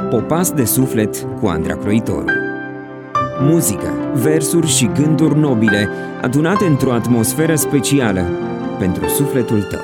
Popas de suflet cu Andra Croitoru. Muzică, versuri și gânduri nobile adunate într-o atmosferă specială pentru sufletul tău.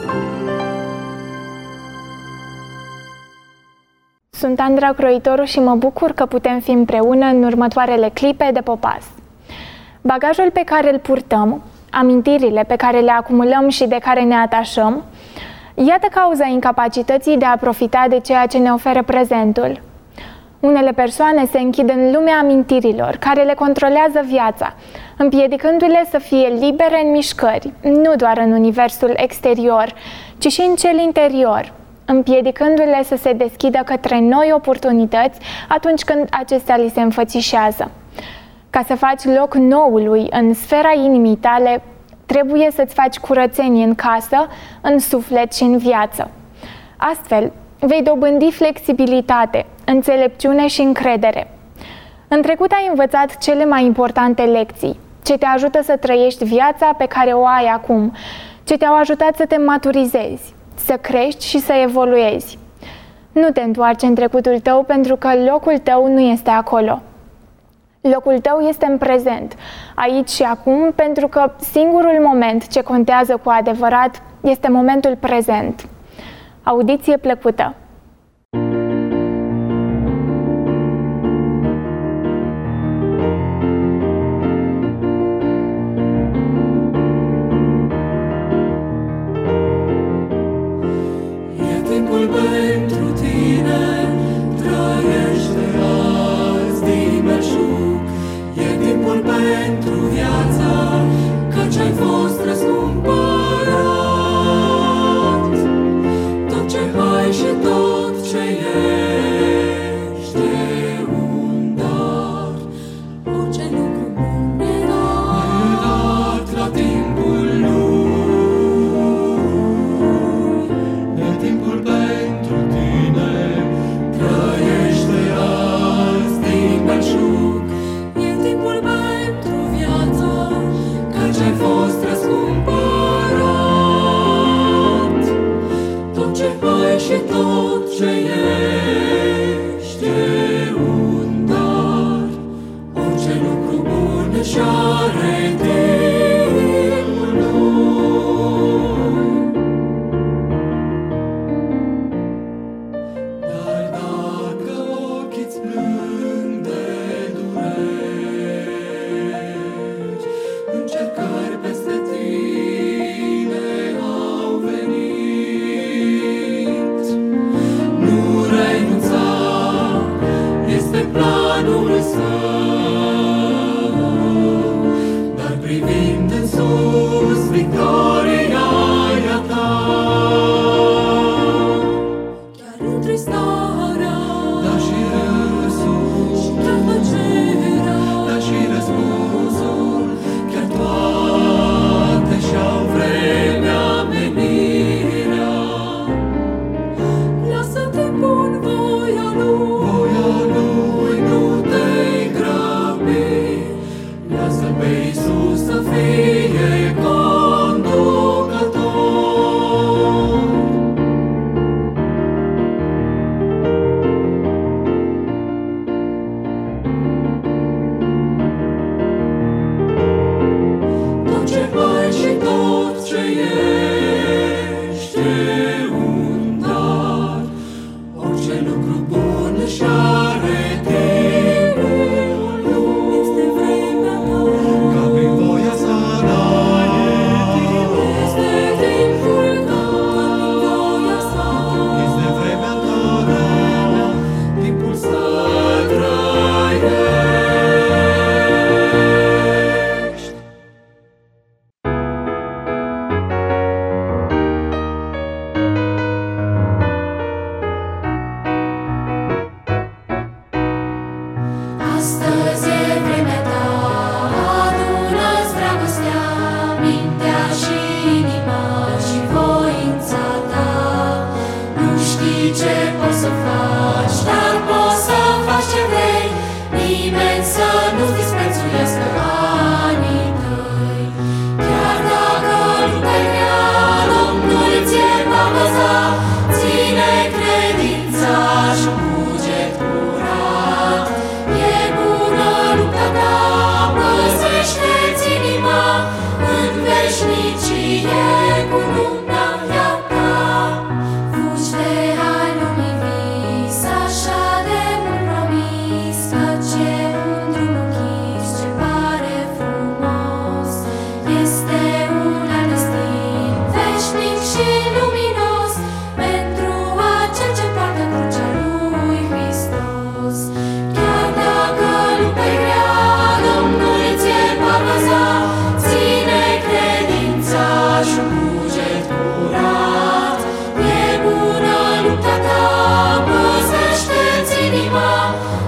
Sunt Andra Croitoru și mă bucur că putem fi împreună în următoarele clipe de Popas. Bagajul pe care îl purtăm, amintirile pe care le acumulăm și de care ne atașăm, iată cauza incapacității de a profita de ceea ce ne oferă prezentul. Unele persoane se închid în lumea amintirilor, care le controlează viața, împiedicându-le să fie libere în mișcări, nu doar în universul exterior, ci și în cel interior, împiedicându-le să se deschidă către noi oportunități atunci când acestea li se înfățișează. Ca să faci loc noului în sfera inimii tale, trebuie să-ți faci curățenie în casă, în suflet și în viață. Astfel, vei dobândi flexibilitate, înțelepciune și încredere. În trecut ai învățat cele mai importante lecții, ce te ajută să trăiești viața pe care o ai acum, ce te-au ajutat să te maturizezi, să crești și să evoluezi. Nu te întoarce în trecutul tău pentru că locul tău nu este acolo. Locul tău este în prezent, aici și acum, pentru că singurul moment ce contează cu adevărat este momentul prezent. Audiție plăcută! E timpul pentru tine, trăiește azi din belșug. E timpul pentru viața, căci ai fost răscumpărat. Tot ce ai și tot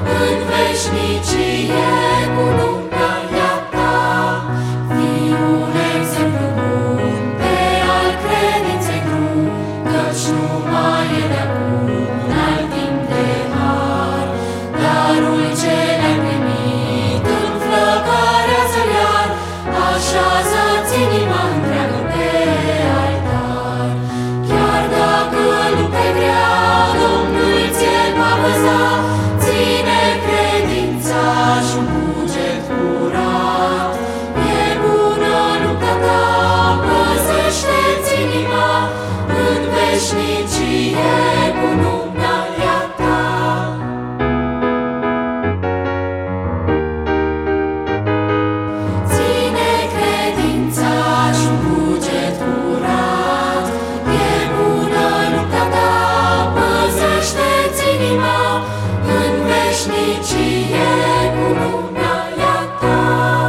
în veșnicie cununarea ta. Fii un exemplu bun pe al credinței drum, căci numai e de acum un alt timp de har. Darul ce l-ai primit înflăcărează-l iar, așează-ți inima întreagă pe altar. Chiar dacă lupta e grea, Domnul ție va văza, ține credința și un cuget curat. E bună lupta ta, păzește-ți inima, în veșnicie cununarea ta. Ține credința și un cuget curat. E bună lupta ta, păzește-ți inima, în veșnicie cununarea ta.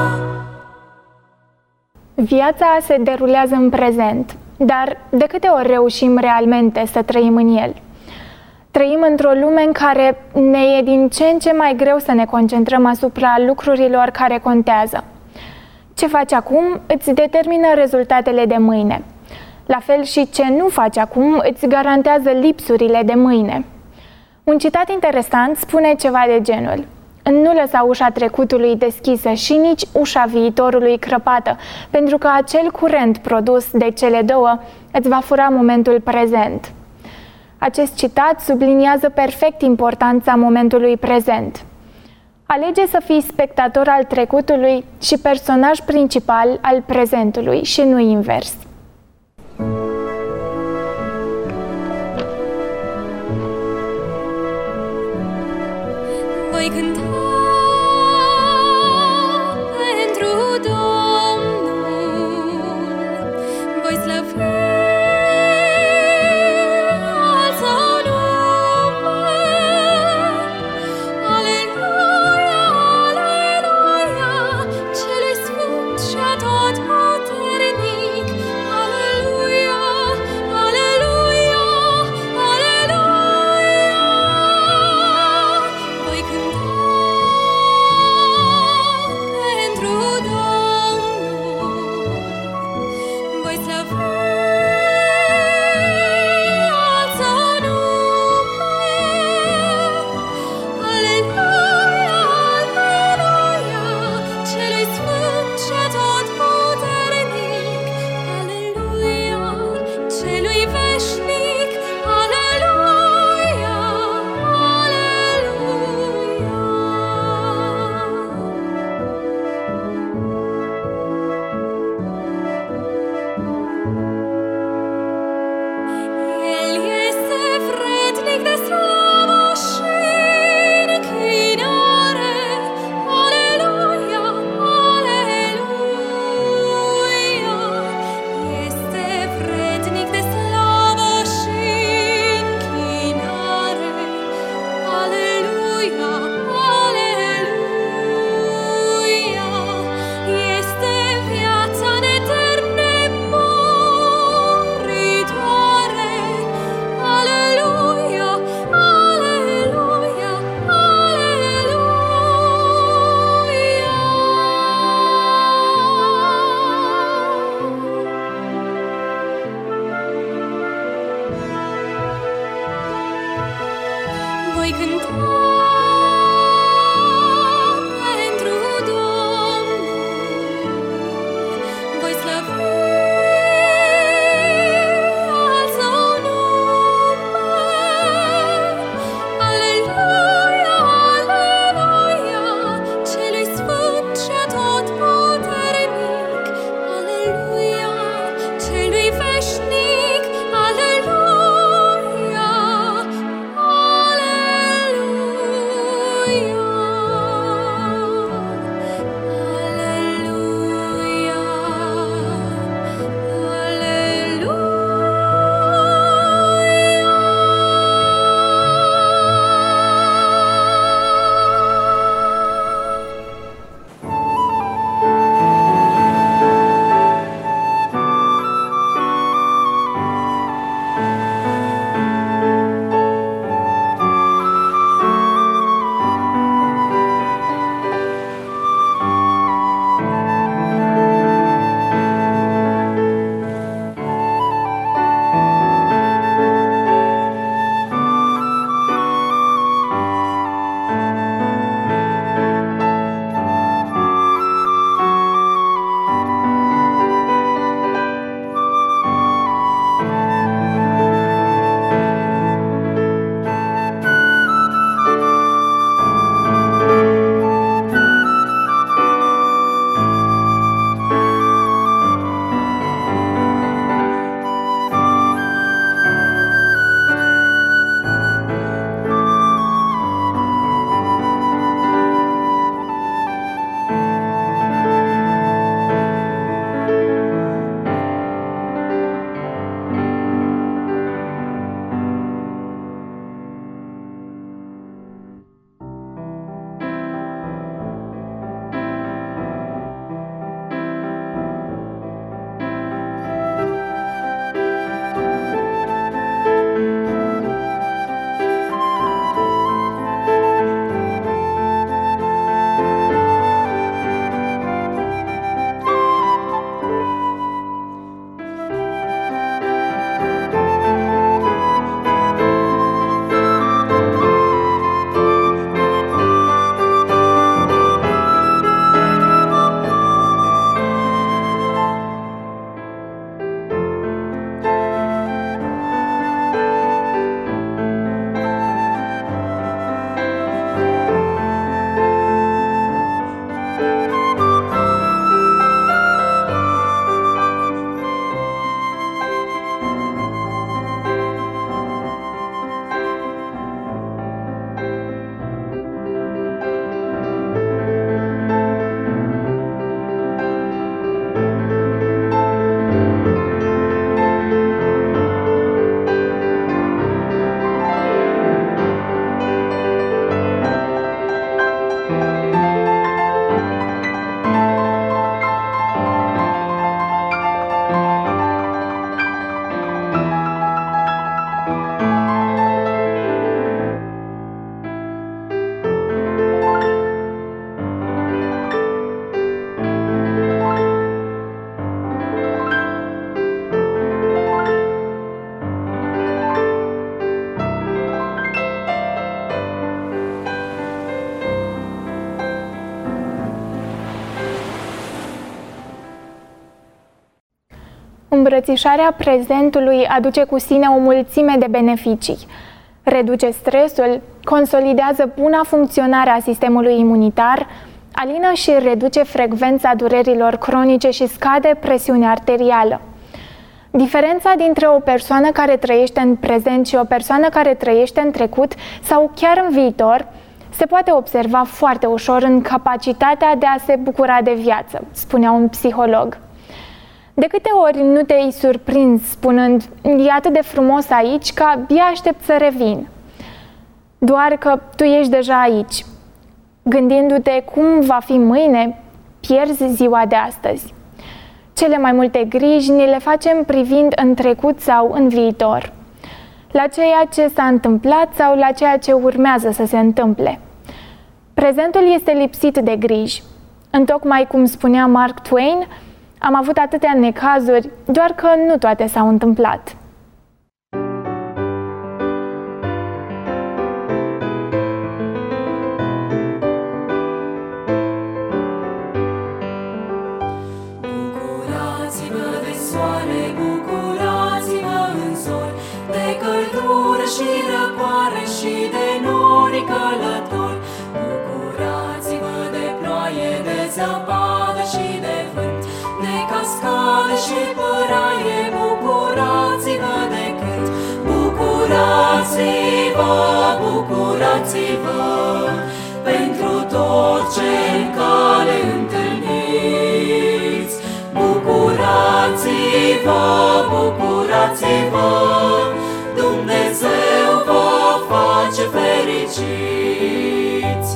Viața se derulează în prezent, dar de câte ori reușim realmente să trăim în el? Trăim într-o lume în care ne e din ce în ce mai greu să ne concentrăm asupra lucrurilor care contează. Ce faci acum îți determină rezultatele de mâine. La fel și ce nu faci acum îți garantează lipsurile de mâine. Un citat interesant spune ceva de genul: nu lăsa ușa trecutului deschisă și nici ușa viitorului crăpată, pentru că acel curent produs de cele două îți va fura momentul prezent. Acest citat subliniază perfect importanța momentului prezent. Alege să fii spectator al trecutului și personaj principal al prezentului și nu invers. Voi cânta pentru Domnul, voi slăvi al Său nume. Aleluia, aleluia, Celui Sfânt și Atotputernic. Aleluia, aleluia, aleluia. Voi cânta pentru Domnul, voi slăvi al Său nume. Aleluia, aleluia, Celui Sfânt și Atotputernic. Aleluia, Celui veșnic. Aleluia, El este vrednic de slavă și închinare. Aleluia, aleluia. Este vrednic de slavă și închinare. Aleluia, aleluia. Este viața neterne moritoare. Aleluia, aleluia, aleluia. Voi cânta îmbrățișarea prezentului aduce cu sine o mulțime de beneficii. Reduce stresul, consolidează buna funcționare a sistemului imunitar, alină și reduce frecvența durerilor cronice și scade presiunea arterială. Diferența dintre o persoană care trăiește în prezent și o persoană care trăiește în trecut sau chiar în viitor se poate observa foarte ușor în capacitatea de a se bucura de viață, spunea un psiholog. De câte ori nu te-ai surprins spunând, e atât de frumos aici că abia aștept să revin. Doar că tu ești deja aici. Gândindu-te cum va fi mâine, pierzi ziua de astăzi. Cele mai multe griji ni le facem privind în trecut sau în viitor, la ceea ce s-a întâmplat sau la ceea ce urmează să se întâmple. Prezentul este lipsit de griji. Întocmai cum spunea Mark Twain, am avut atâtea necazuri, doar că nu toate s-au întâmplat. Bucurați-vă de soare, bucurați-vă în zori, de căldură și răcoare și de nori călători. Bucurați-vă de ploaie, de zăpadă și de vânt, de cascade și păraie, bucurați-vă de cânt. Bucurați-vă, bucurați-vă, pentru tot ce în cale întâlniți. Bucurați-vă, bucurați-vă, Dumnezeu vă face fericiți.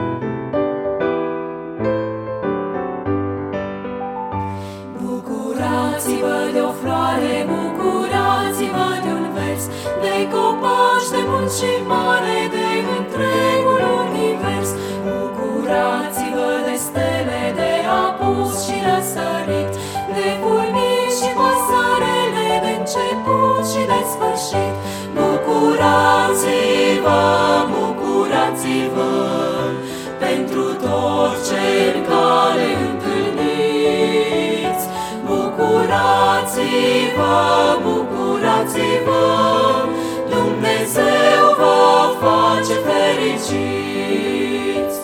Bucurați-vă de o floare, bucurați-vă de un vers, de copaci de munți și mare, de întregul univers. Bucurați-vă de stele, de apus și răsărit, de fulmini și păsărele, de început și de sfârșit. Bucurați-vă, bucurați-vă, pentru tot ce în cale întâlniți. Bucurați-vă, bucurați-vă, Dumnezeu vă face fericiți.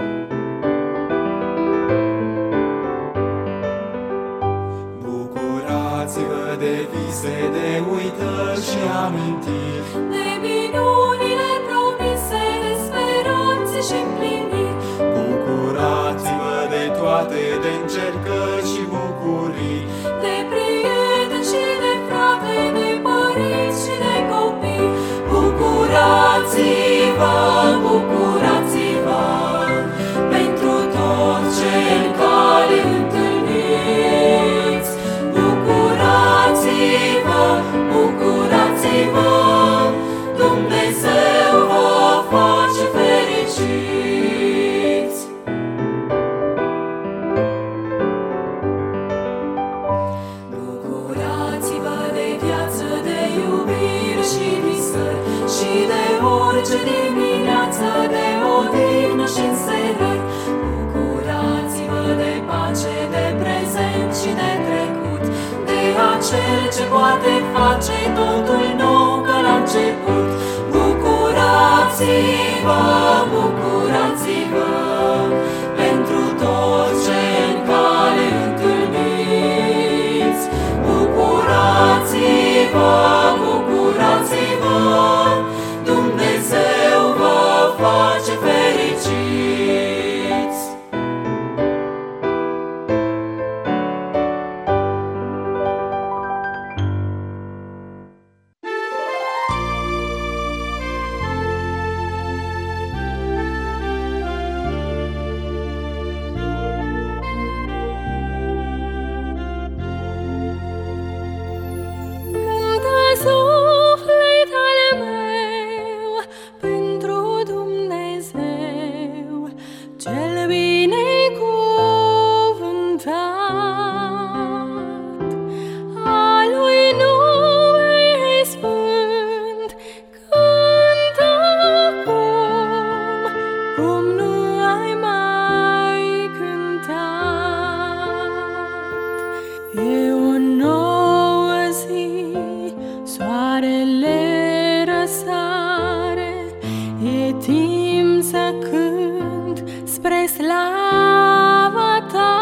Bucurați-vă de vise, de uitări și amintiri, De minunile promise, de speranțe și împliniri. bucurați-vă de toate, de încercări și bucurii, De prieteni și de frate, de părinți și de copii. Bucurați-vă, bucurați-vă, pentru tot ce în cale întâlniți. Bucurați-vă, bucurați-vă, Dumnezeu vă face fericiți. Bucurați-vă de viață, de iubire și visări, și de orice dimineață, de odihnă și înserări. Bucurați-vă de pace, de prezent și de trecut, de acel ce poate face totul nou ca la început. Bucurați-vă, bucurați-vă, pentru tot ce în cale întâlniți. Bucurați-vă, bucurați-vă, Dumnezeu vă face fericiți. Cântă suflet al meu pentru Dumnezeu cel binecuvântat, al lui nume sfânt. Cântă cum nu ai mai cântat. E un nou cânt spre slava ta.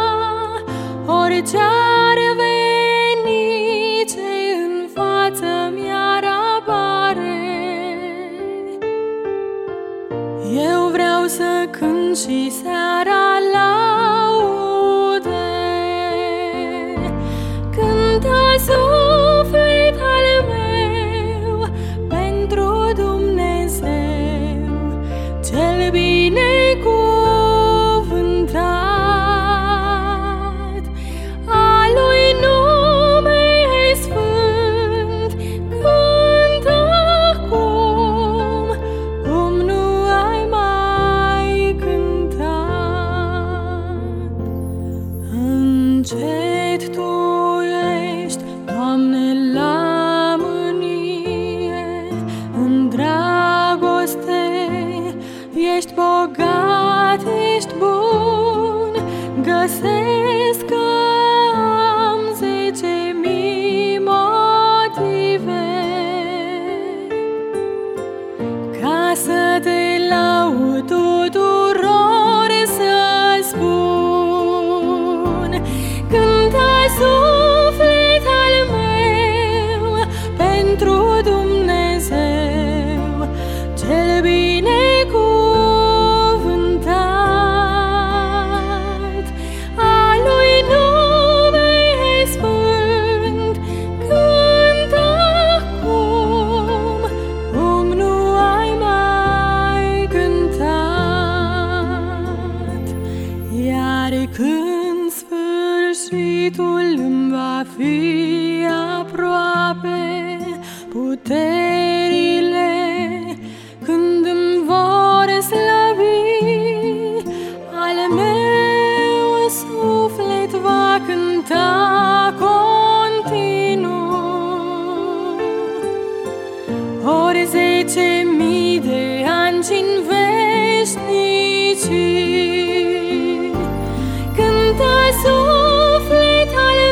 Orice-ar veni, ce în față mi-ar apare, eu vreau să cânt și seara laude. Cântă suflet al meu pentru Dumnezeu cel binecuvântat. A lui nume sfânt cântă acum, cum nu ai mai cântat. Încet Tu ești, Doamne, la mânie, în dragoste ești bogat, ești bun. Găsesc că am 10.000 motive ca să te laud tuturor, să spun. Cântă suflet al meu pentru Dumnezeu cel binecuvântat. A lui nume sfânt cântă acum, cum nu ai mai cântat. Iar când sfârșitul îmi va fi aproape, puterile când îmi vor slăbi, al meu suflet va cânta continuu. Ori 10.000 de ani și-n veșnicii, cântă suflet al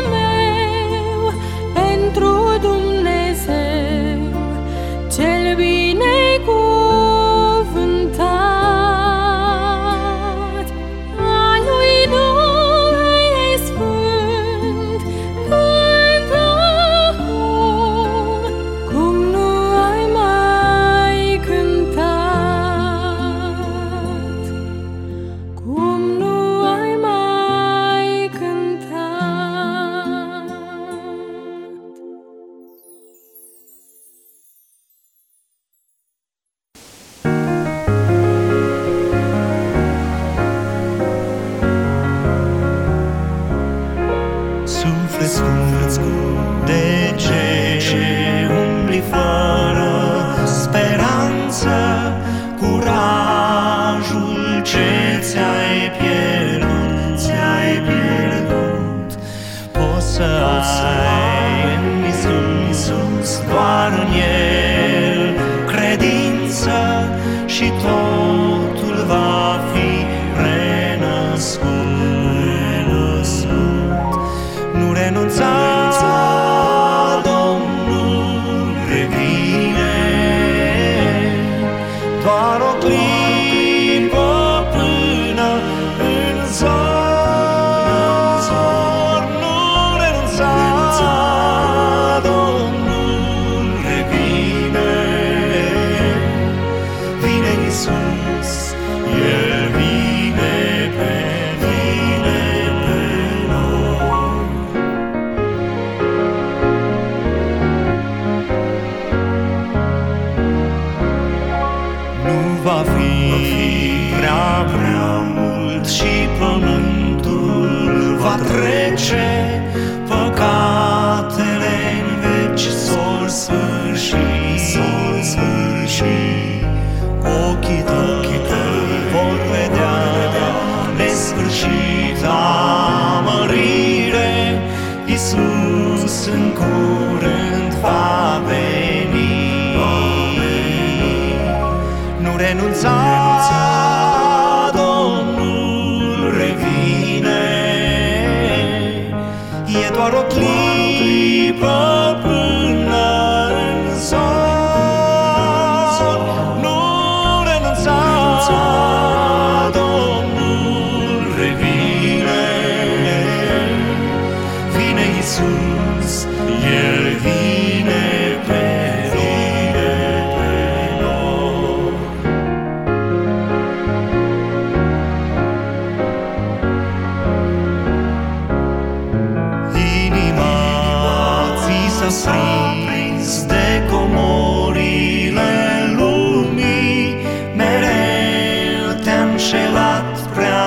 înșelat prea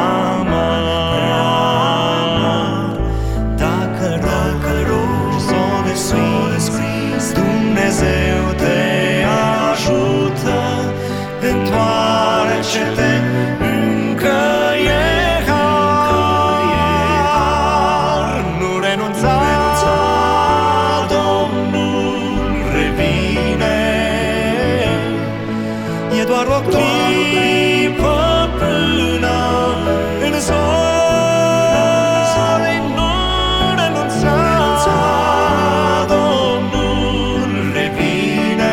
amar. Dacă rogi să o descris, Dumnezeu te ajută. Întoarce-te, încă e har. Nu renunța, Domnul revine. E doar o clipă până în zori. Nu renunța, Domnul revine.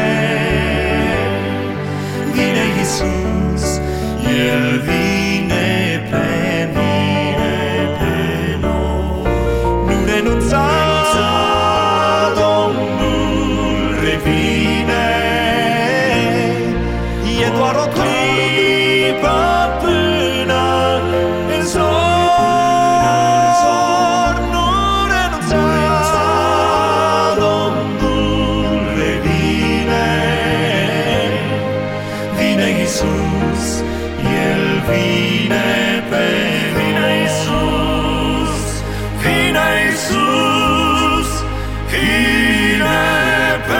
Vine Iisus, El vine pe mine, pe noi. Nu renunța, Domnul revine. E doar o clipă până în zor. Nu renunța, Domnul revine. Vine Iisus, El vine pe mine. Iisus, vine Iisus, vine pe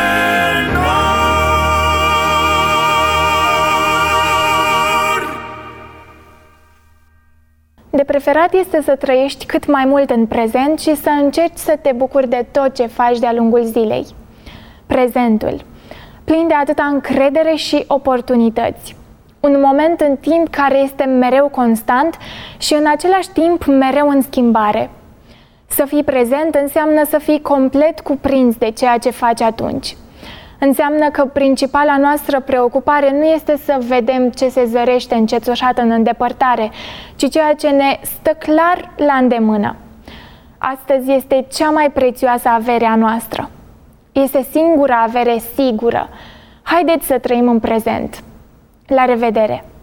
De preferat este să trăiești cât mai mult în prezent și să încerci să te bucuri de tot ce faci de-a lungul zilei. Prezentul, plin de atâta încredere și oportunități. Un moment în timp care este mereu constant și în același timp mereu în schimbare. Să fii prezent înseamnă să fii complet cuprins de ceea ce faci atunci. Înseamnă că principala noastră preocupare nu este să vedem ce se zărește încețoșat în îndepărtare, ci ceea ce ne stă clar la îndemână. Astăzi este cea mai prețioasă avere a noastră. Este singura avere sigură. Haideți să trăim în prezent. La revedere!